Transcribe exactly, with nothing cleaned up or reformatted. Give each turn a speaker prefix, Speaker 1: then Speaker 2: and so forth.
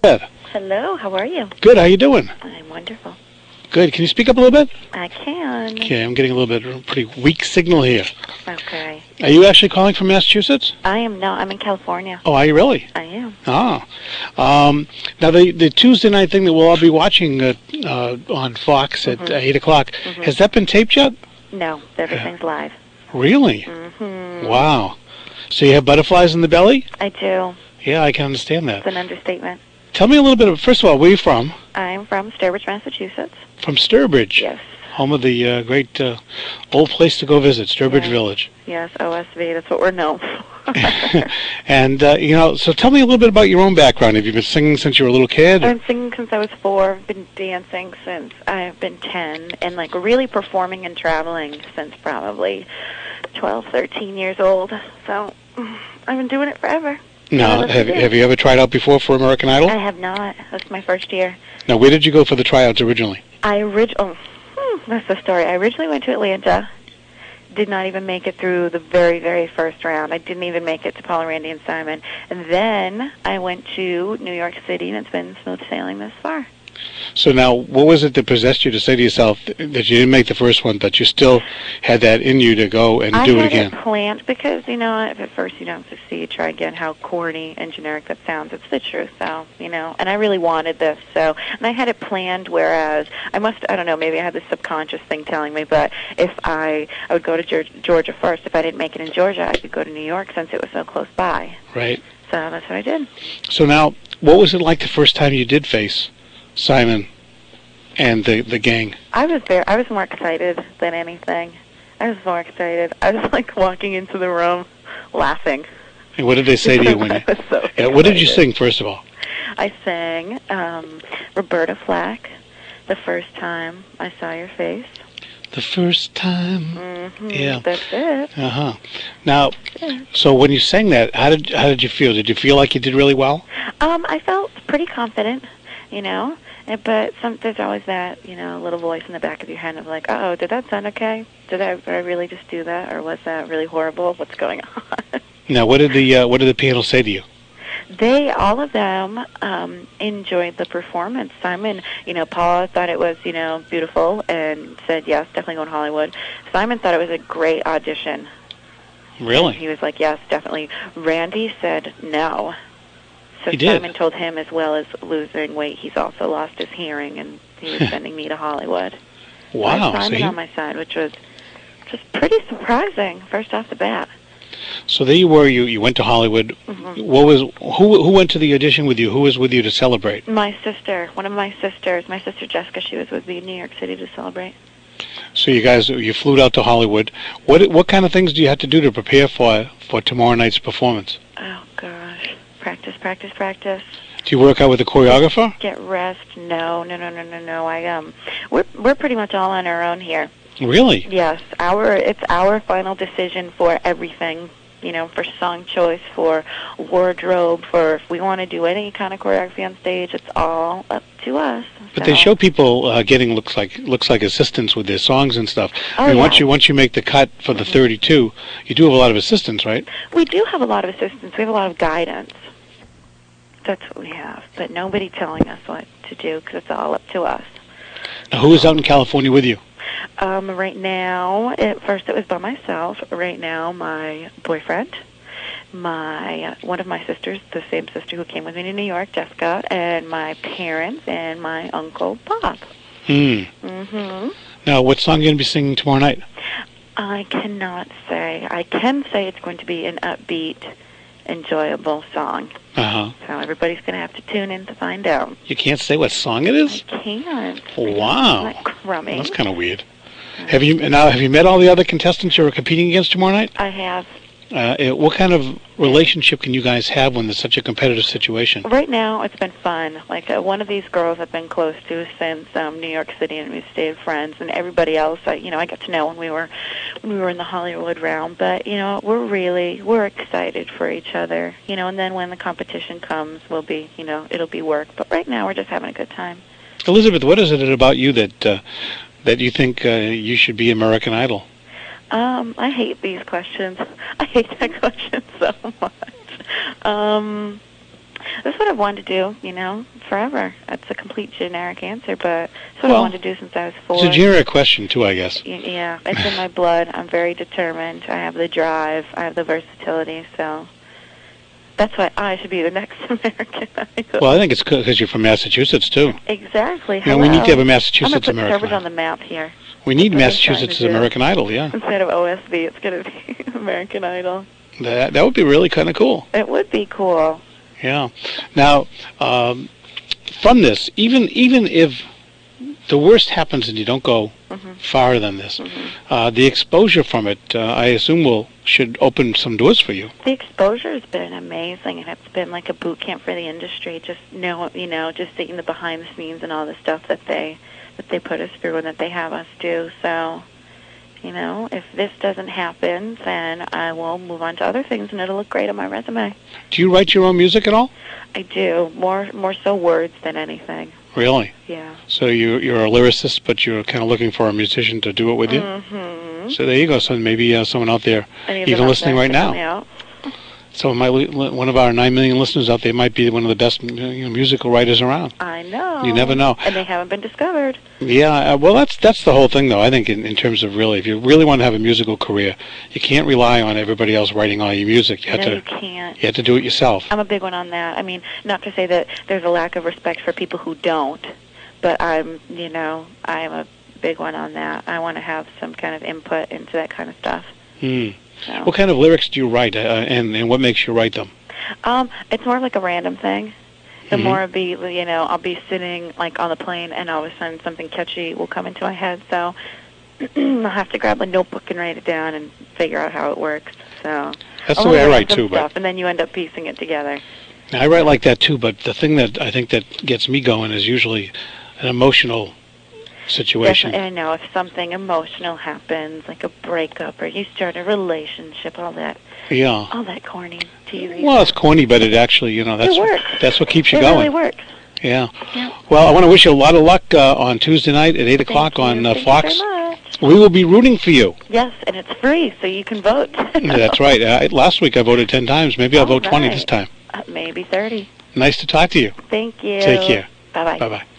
Speaker 1: Ed.
Speaker 2: Hello, how are you?
Speaker 1: Good, how you doing?
Speaker 2: I'm wonderful.
Speaker 1: Good, can you speak up a little bit?
Speaker 2: I can.
Speaker 1: Okay, I'm getting a little bit of a pretty weak signal here.
Speaker 2: Okay.
Speaker 1: Are you actually calling from Massachusetts?
Speaker 2: I am not. I'm in California.
Speaker 1: Oh, are you really?
Speaker 2: I am.
Speaker 1: Oh. Um, now, the, the Tuesday night thing that we'll all be watching uh, uh, on Fox at
Speaker 2: Mhm.
Speaker 1: uh, eight o'clock,
Speaker 2: Mhm.
Speaker 1: has that been taped yet?
Speaker 2: No, everything's live.
Speaker 1: Really?
Speaker 2: Mm-hmm.
Speaker 1: Wow. So you have butterflies in the belly?
Speaker 2: I do.
Speaker 1: Yeah, I can understand that.
Speaker 2: It's an understatement.
Speaker 1: Tell me a little bit of, first of all, where are you from?
Speaker 2: I'm from Sturbridge, Massachusetts.
Speaker 1: From Sturbridge?
Speaker 2: Yes.
Speaker 1: Home of the uh, great uh, old place to go visit, Sturbridge
Speaker 2: Yes.
Speaker 1: Village.
Speaker 2: Yes, O S V. That's what we're known for.
Speaker 1: And, uh, you know, so tell me a little bit about your own background. Have you been singing since you were a little kid?
Speaker 2: I've been singing since I was four. I've been dancing since I've been ten. And, like, really performing and traveling since probably twelve, thirteen years old. So I've been doing it forever.
Speaker 1: Now, have, have you ever tried out before for American Idol?
Speaker 2: I have not. That's my first year.
Speaker 1: Now, where did you go for the tryouts originally?
Speaker 2: I orig- oh, hmm, that's the story. I originally went to Atlanta. Did not even make it through the very, very first round. I didn't even make it to Paula, Randy, and Simon. And then I went to New York City, and it's been smooth sailing this far.
Speaker 1: So now, what was it that possessed you to say to yourself that you didn't make the first one, but you still had that in you to go and
Speaker 2: I
Speaker 1: do it
Speaker 2: had
Speaker 1: again?
Speaker 2: it planned because, you know, if at first you don't succeed, try again. How corny and generic that sounds. It's the truth, though, you know. And I really wanted this, so. And I had it planned, whereas I must, I don't know, maybe I had this subconscious thing telling me, but if I, I would go to Georgia, Georgia first. If I didn't make it in Georgia, I could go to New York since it was so close by.
Speaker 1: Right.
Speaker 2: So that's what I did.
Speaker 1: So now, what was it like the first time you did face Simon and the the gang?
Speaker 2: I was there. I was more excited than anything. I was more excited. I was like walking into the room, laughing.
Speaker 1: And what did they say to you when you?
Speaker 2: I was so
Speaker 1: Yeah, what did you
Speaker 2: excited.
Speaker 1: sing first of all?
Speaker 2: I sang um, Roberta Flack, The First Time I Saw Your Face.
Speaker 1: The first time.
Speaker 2: Mm-hmm.
Speaker 1: Yeah.
Speaker 2: That's it.
Speaker 1: Uh huh. Now,
Speaker 2: Yeah.
Speaker 1: so when you sang that, how did how did you feel? Did you feel like you did really well?
Speaker 2: Um, I felt pretty confident, you know. And- But some, there's always that, you know, little voice in the back of your head of like, uh-oh, did that sound okay? Did I, did I really just do that, or was that really horrible? What's going on?
Speaker 1: Now, what did the uh, what did the panel say to you?
Speaker 2: They, all of them, um, enjoyed the performance. Simon, you know, Paula thought it was, you know, beautiful and said, yes, definitely going to Hollywood. Simon thought it was a great audition.
Speaker 1: Really?
Speaker 2: He was like, yes, definitely. Randy said no. So
Speaker 1: He did.
Speaker 2: Simon told him, as well as losing weight, he's also lost his hearing, and he was sending me to Hollywood.
Speaker 1: Wow.
Speaker 2: So I had
Speaker 1: So,
Speaker 2: Simon
Speaker 1: he,
Speaker 2: on my side, which was just pretty surprising, first off the bat.
Speaker 1: so there you were. You you went to Hollywood.
Speaker 2: Mhm.
Speaker 1: What was who who went to the audition with you? Who was with you to celebrate?
Speaker 2: My sister, one of my sisters, my sister Jessica, she was with me in New York City to celebrate.
Speaker 1: So you guys you flew out to Hollywood. What what kind of things do you have to do to prepare for for tomorrow night's performance?
Speaker 2: Oh, gosh. Practice, practice, practice.
Speaker 1: Do you work out with a choreographer?
Speaker 2: Get rest. No, no, no, no, no, no. I um, we're we're pretty much all on our own here.
Speaker 1: Really?
Speaker 2: Yes, our it's our final decision for everything. You know, for song choice, for wardrobe, for if we want to do any kind of choreography on stage, it's all up to us.
Speaker 1: But
Speaker 2: So-
Speaker 1: they show people uh, getting looks like looks like assistants with their songs and stuff.
Speaker 2: Oh,
Speaker 1: I mean,
Speaker 2: yeah.
Speaker 1: once you once you make the cut for the thirty-two, you do have a lot of assistants, right?
Speaker 2: We do have a lot of assistance. We have a lot of guidance. That's what we have. But nobody telling us what to do because it's all up to us.
Speaker 1: Now, who is out in California with you?
Speaker 2: Um, right now, at first it was by myself. Right now, my boyfriend, my one of my sisters, the same sister who came with me to New York, Jessica, and my parents and my uncle Bob.
Speaker 1: Hmm.
Speaker 2: Mm-hmm.
Speaker 1: Now, what song are you going to be singing tomorrow night?
Speaker 2: I cannot say. I can say it's going to be an upbeat, enjoyable song.
Speaker 1: Uh huh.
Speaker 2: So everybody's going to have to tune in to find out.
Speaker 1: You can't say what song it is?
Speaker 2: I can't.
Speaker 1: Wow.
Speaker 2: Isn't that crummy?
Speaker 1: That's kind of weird. Have you now? Have you met all the other contestants you're competing against tomorrow night?
Speaker 2: I have.
Speaker 1: Uh, eh, what kind of relationship can you guys have when there's such a competitive situation?
Speaker 2: Right now, it's been fun. Like, uh, one of these girls I've been close to since um, New York City, and we've stayed friends. And everybody else, I, you know, I got to know when we were when we were in the Hollywood realm. But you know, we're really we're excited for each other. You know, and then when the competition comes, we'll be, you know, it'll be work. But right now, we're just having a good time.
Speaker 1: Elizabeth, what is it about you that uh, that you think uh, you should be American Idol?
Speaker 2: Um, I hate these questions. I hate that question so much. Um, this is what I've wanted to do, you know, forever. That's a complete generic answer, but it's what
Speaker 1: Well,
Speaker 2: I wanted to do since I was four.
Speaker 1: It's a generic question, too, I guess.
Speaker 2: Y- Yeah, it's in my blood. I'm very determined. I have the drive. I have the versatility, so that's why I should be the next American Idol.
Speaker 1: Well, I think it's because you're from Massachusetts, too.
Speaker 2: Exactly.
Speaker 1: You know, we need to have a
Speaker 2: I'm
Speaker 1: Massachusetts
Speaker 2: going to put
Speaker 1: American
Speaker 2: Turbot on
Speaker 1: Idol.
Speaker 2: the map here.
Speaker 1: We need
Speaker 2: That's what I'm trying
Speaker 1: Massachusetts
Speaker 2: to
Speaker 1: as
Speaker 2: do.
Speaker 1: American Idol, yeah.
Speaker 2: Instead of O S B, it's going to be American Idol.
Speaker 1: That, that would be really kind of cool.
Speaker 2: It would be cool.
Speaker 1: Yeah. Now, um, from this, even even if the worst happens and you don't go
Speaker 2: Mm-hmm.
Speaker 1: farther than this,
Speaker 2: Mm-hmm.
Speaker 1: uh, the exposure from it, uh, I assume, will should open some doors for you.
Speaker 2: The exposure has been amazing, and it's been like a boot camp for the industry. Just know, you know, just seeing the behind the scenes and all the stuff that they that they put us through and that they have us do. So, you know, if this doesn't happen, then I will move on to other things, and it'll look great on my resume.
Speaker 1: Do you write your own music at all?
Speaker 2: I do more more so words than anything.
Speaker 1: Really?
Speaker 2: Yeah.
Speaker 1: So you, you're a lyricist, but you're kind of looking for a musician to do it with you?
Speaker 2: Mm-hmm.
Speaker 1: So there you go. So maybe uh, someone out there,
Speaker 2: Any of
Speaker 1: even
Speaker 2: them out
Speaker 1: listening
Speaker 2: there
Speaker 1: right
Speaker 2: to help
Speaker 1: now.
Speaker 2: me out?
Speaker 1: So my, one of our nine million listeners out there might be one of the best, you know, musical writers around.
Speaker 2: I know.
Speaker 1: You never know.
Speaker 2: And they haven't been discovered.
Speaker 1: Yeah, uh, well, that's that's the whole thing, though. I think in, in terms of really, if you really want to have a musical career, you can't rely on everybody else writing all your music. You have
Speaker 2: No,
Speaker 1: to
Speaker 2: you can't.
Speaker 1: you have to do it yourself.
Speaker 2: I'm a big one on that. I mean, not to say that there's a lack of respect for people who don't, but I'm, you know, I'm a big one on that. I want to have some kind of input into that kind of stuff.
Speaker 1: Hmm.
Speaker 2: So.
Speaker 1: What kind of lyrics do you write, uh, and and what makes you write them?
Speaker 2: Um, it's more like a random thing. The
Speaker 1: Mhm.
Speaker 2: more I'll be, you know, I'll be sitting like on the plane, and all of a sudden something catchy will come into my head. So I'll have to grab a notebook and write it down and figure out how it works. So
Speaker 1: That's
Speaker 2: I'll
Speaker 1: the way I
Speaker 2: learn
Speaker 1: write
Speaker 2: some
Speaker 1: too. But
Speaker 2: stuff, and then you end up piecing it together.
Speaker 1: I write like that too. But the thing that I think that gets me going is usually an emotional situation.
Speaker 2: Definitely, I know if something emotional happens, like a breakup or you start a relationship, all that,
Speaker 1: Yeah.
Speaker 2: all that corny cheesy.
Speaker 1: Well, it's corny, but it actually, you know, that's
Speaker 2: It works.
Speaker 1: that's what keeps you
Speaker 2: it
Speaker 1: going.
Speaker 2: really works.
Speaker 1: Yeah.
Speaker 2: Yeah.
Speaker 1: Well, I want to wish you a lot of luck uh, on Tuesday night at eight
Speaker 2: Thank
Speaker 1: o'clock
Speaker 2: you.
Speaker 1: on uh,
Speaker 2: Thank
Speaker 1: Fox.
Speaker 2: You very much.
Speaker 1: We will be rooting for you.
Speaker 2: Yes, and it's free, so you can vote.
Speaker 1: Yeah, that's right. Uh, last week I voted ten times. Maybe I'll
Speaker 2: All
Speaker 1: vote twenty
Speaker 2: right.
Speaker 1: this time.
Speaker 2: Uh, maybe thirty.
Speaker 1: Nice to talk to you.
Speaker 2: Thank you.
Speaker 1: Take care.
Speaker 2: Bye bye.
Speaker 1: Bye bye.